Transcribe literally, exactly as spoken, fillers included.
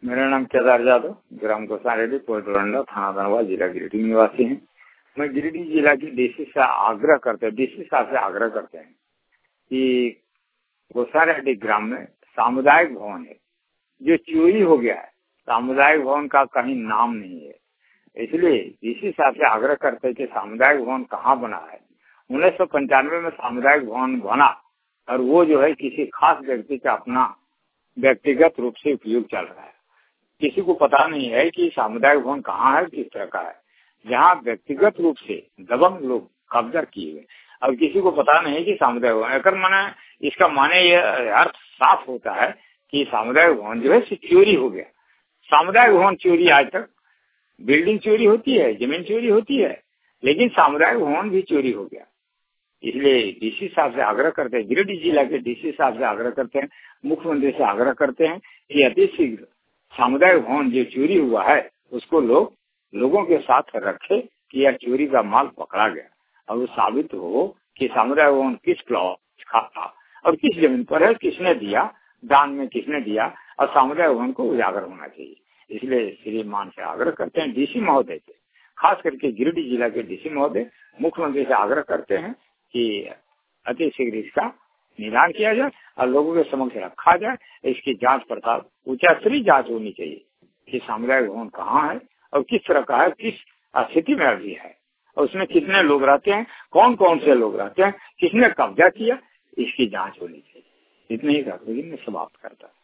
मेरा नाम केदार यादव, ग्राम गोसारेड्डी, पोस्ट डोरंडा, थाना धनबाद, जिला गिरिडीह निवासी हैं। मैं गिरिडीह जिला की डीसी से आग्रह करते हैं डीसी साहब से आग्रह करते हैं कि गोसारेड्डी ग्राम में सामुदायिक भवन है जो चोरी हो गया है। सामुदायिक भवन का कहीं नाम नहीं है, इसलिए डीसी साहब से आग्रह करते हैं कि सामुदायिक भवन कहाँ बना है। उन्नीस सौ पंचानवे में सामुदायिक भवन बना और वो जो है किसी खास व्यक्ति का अपना व्यक्तिगत रूप से उपयोग चल रहा है। किसी को पता नहीं है कि सामुदायिक भवन कहाँ है, किस तरह का है, जहाँ व्यक्तिगत रूप से दबंग लोग कब्जा किए हुए। अब किसी को पता नहीं कि सामुदायिक भवन अगर माने इसका माने ये अर्थ साफ होता है कि सामुदायिक भवन जो है चोरी हो गया। सामुदायिक भवन चोरी आज तक बिल्डिंग चोरी होती है, जमीन चोरी होती है, लेकिन सामुदायिक भवन भी चोरी हो गया। इसलिए डीसी साहब से आग्रह करते हैं, गिरिडीह जिला के डीसी साहब से आग्रह करते हैं, मुख्यमंत्री से आग्रह करते हैं कि अति शीघ्र सामुदायिक भवन जो चोरी हुआ है उसको लोग लोगों के साथ रखे कि यह चोरी का माल पकड़ा गया और वो साबित हो कि सामुदायिक भवन किस प्लॉट का था और किस जमीन पर है, किसने दिया, दान में किसने दिया, और सामुदायिक भवन को उजागर होना चाहिए। इसलिए श्रीमान से आग्रह करते हैं, डीसी महोदय से, खास करके गिरिडीह जिला के डीसी महोदय मुख्यमंत्री से आग्रह करते हैं कि अति शीघ्र इसका निदान किया जाए और लोगों के समक्ष रखा जाए। इसकी जांच पड़ताल उच्चस्तरीय जांच होनी चाहिए कि सामुदायिक भवन कहाँ है और किस तरह का है, किस स्थिति में अभी है, और उसमें कितने लोग रहते हैं, कौन कौन से लोग रहते हैं, किसने कब्जा किया, इसकी जांच होनी चाहिए। इतने ही मैं समाप्त करता हूँ।